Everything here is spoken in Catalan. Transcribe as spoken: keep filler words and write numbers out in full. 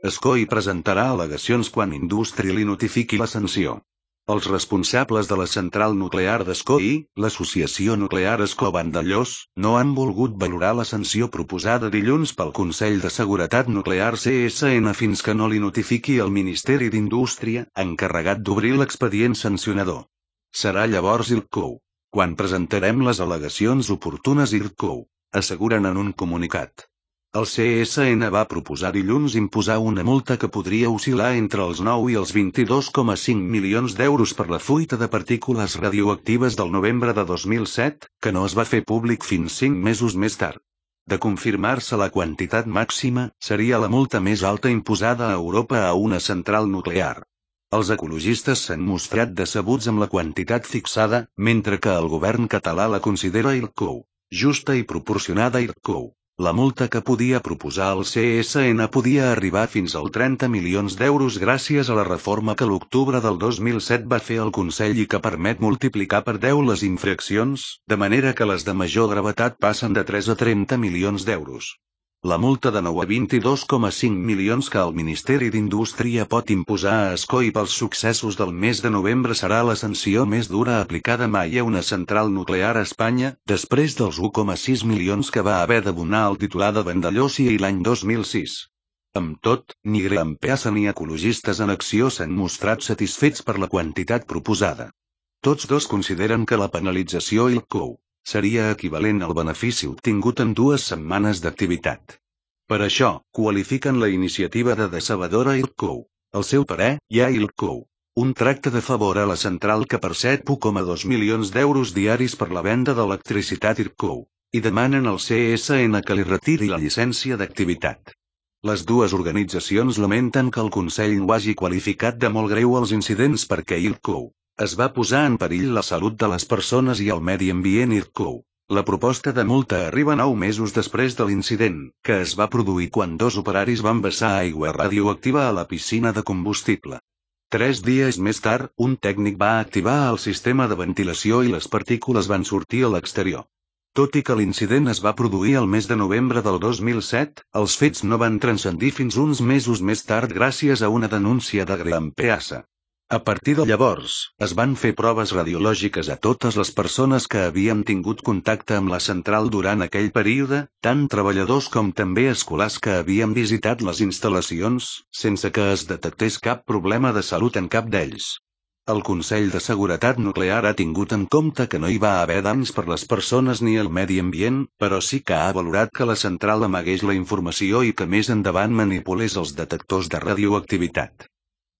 SCOI presentarà al·legacions quan Indústria li notifiqui la sanció. Els responsables de la central nuclear d'SCOI, l'Associació Nuclear Ascó-Vandellòs, no han volgut valorar la sanció proposada dilluns pel Consell de Seguretat Nuclear C S N fins que no li notifiqui el Ministeri d'Indústria, encarregat d'obrir l'expedient sancionador. Serà llavors IRCO quan presentarem les al·legacions oportunes IRCO, asseguren en un comunicat. El C S N va proposar dilluns imposar una multa que podria oscil·lar entre els nou i els vint-i-dos coma cinc milions d'euros per la fuita de partícules radioactives del novembre de dos mil set, que no es va fer públic fins cinc mesos més tard. De confirmar-se la quantitat màxima, seria la multa més alta imposada a Europa a una central nuclear. Els ecologistes s'han mostrat decebuts amb la quantitat fixada, mentre que el govern català la considera IRCO, justa i proporcionada IRCO. La multa que podia proposar el C S N podia arribar fins als trenta milions d'euros gràcies a la reforma que l'octubre del dos mil set va fer el Consell i que permet multiplicar per deu les infraccions, de manera que les de major gravetat passen de tres a trenta milions d'euros. La multa de nou a vint-i-dos coma cinc milions que el Ministeri d'Indústria pot imposar a SCOI pels successos del mes de novembre serà la sanció més dura aplicada mai a una central nuclear a Espanya, després dels u coma sis milions que va haver d'abonar el titular de Vandellòs i l'any dos mil sis. Amb tot, ni Greenpeace ni Ecologistes en Acció s'han mostrat satisfets per la quantitat proposada. Tots dos consideren que la penalització IRCO seria equivalent al benefici obtingut en dues setmanes d'activitat. Per això, qualifiquen la iniciativa de decebedora IRCO. Al seu parer, hi ha IRCO, un tracte de favor a la central que percep u coma dos milions d'euros diaris per la venda d'electricitat IRCO, i demanen al C S N que li retiri la llicència d'activitat. Les dues organitzacions lamenten que el Consell ho hagi qualificat de molt greu els incidents perquè IRCO es va posar en perill la salut de les persones i el medi ambient IRCO. La proposta de multa arriba nou mesos després de l'incident, que es va produir quan dos operaris van vessar aigua radioactiva a la piscina de combustible. Tres dies més tard, un tècnic va activar el sistema de ventilació i les partícules van sortir a l'exterior. Tot i que l'incident es va produir el mes de novembre del dos mil set, els fets no van transcendir fins uns mesos més tard gràcies a una denúncia de Greenpeace. A partir de llavors, es van fer proves radiològiques a totes les persones que havien tingut contacte amb la central durant aquell període, tant treballadors com també escolars que havien visitat les instal·lacions, sense que es detectés cap problema de salut en cap d'ells. El Consell de Seguretat Nuclear ha tingut en compte que no hi va haver danys per les persones ni el medi ambient, però sí que ha valorat que la central amagués la informació i que més endavant manipulés els detectors de radioactivitat.